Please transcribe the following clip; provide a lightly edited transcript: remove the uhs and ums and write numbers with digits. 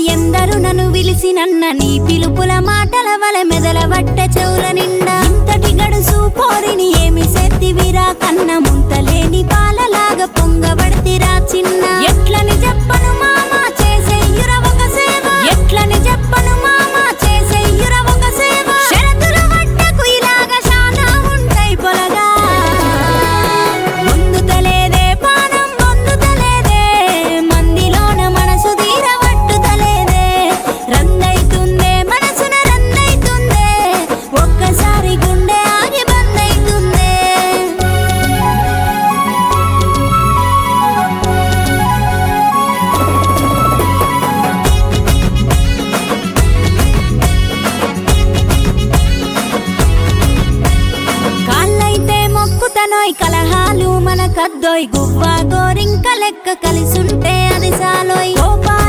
ఎందరు నన్ను విలిసినన్న నీ పిలుపుల మాటల వల మెదలవట్ట చెవుల నిండా ఇంతటి గడుసు పోరిని ఏమి సెత్తివిరా కన్న ముంతలేని పాలలాగా పొంగబడితిరా చిన్న ఎట్లని చెప్పను మామ చేసేయుర ఒక సేవ ఎట్లని చెప్పను మామ చేసేయుర ఒక సేవ షరతుల వట్టకు ఇలాగా శానా ఉంటాయి పొలగా పొందుతలేదే పానం పొందుతలేదే మందిలోన మనసు తీరవట్టుతలేదే రందైతుందే మనసున రందైతుందే ఒక్కసారి గుండె ఆగి బందైతుందే కాళ్ళైతే మొక్కుతనోయ్ కలహాలు మనకద్దోయ్ గువ్వా గోరింక లెక్క కలిసుంటే అది సాలోయ్ కోపా